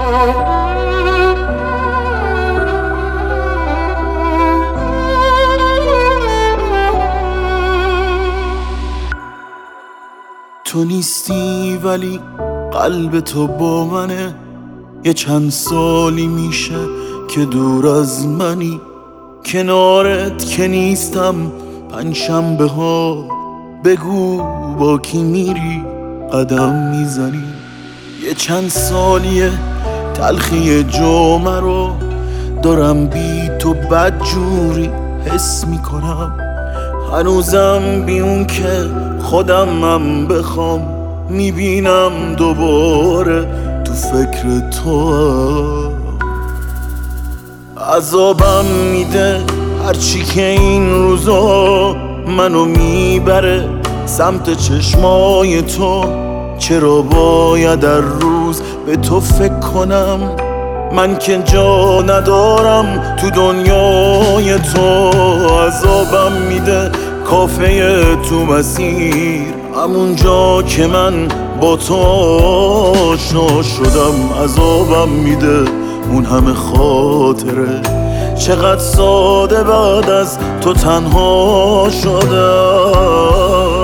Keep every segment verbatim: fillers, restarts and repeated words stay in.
تو نیستی ولی قلب تو با منه، یه چند سالی میشه که دور از منی، کنارت که نیستم پنجشنبه ها، بگو با کی میری قدم میزنی. یه چند سالیه تلخی جمعه رو دارم بی تو بدجوری حس میکنم، هنوزم بی اون که خودمم بخوام میبینم دوباره تو فکر تو. عذابم میده هرچی که این روزا منو میبره سمت چشمای تو، چرا باید هر روز به تو فکر کنم، من که جا ندارم تو دنیای تو. عذابم میده کافه تو مسیر، همونجا که من با تو آشنا شدم. عذابم میده اون همه خاطره، چقدر ساده بعد از تو تنها شدم.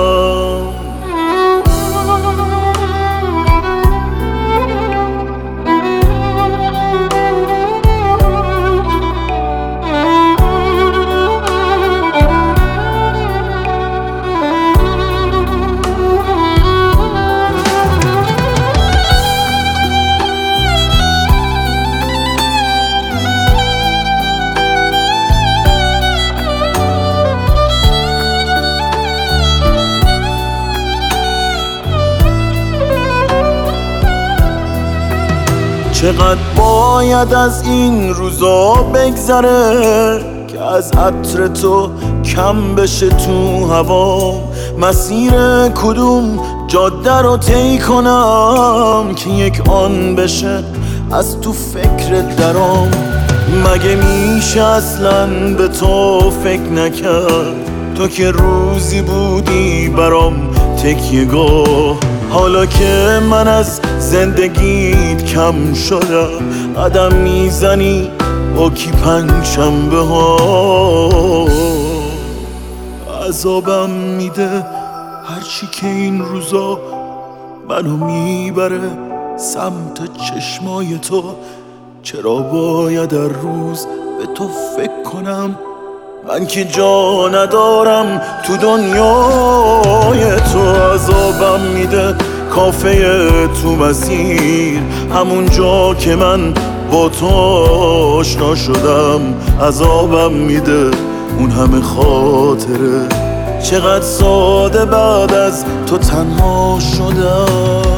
چقدر باید از این روزا بگذره که از عطر تو کم بشه تو هوا، مسیر کدوم جاده رو طی کنم که یک آن بشه از تو فکر درام. مگه میشه اصلا به تو فکر نکرد، تو که روزی بودی برام تکیه‌گاه، حالا که من از زندگیت کم شدم قدم میزنی با کی پنجشنبه ها. عذابم میده هرچی که این روزا منو میبره سمت چشمای تو، چرا باید هر روز به تو فکر کنم، من که جا ندارم تو دنیای تو. عذابم میده کافه تو مسیر، همونجا که من با تو آشنا شدم. عذابم میده اون همه خاطره، چقدر ساده بعد از تو تنها شدم.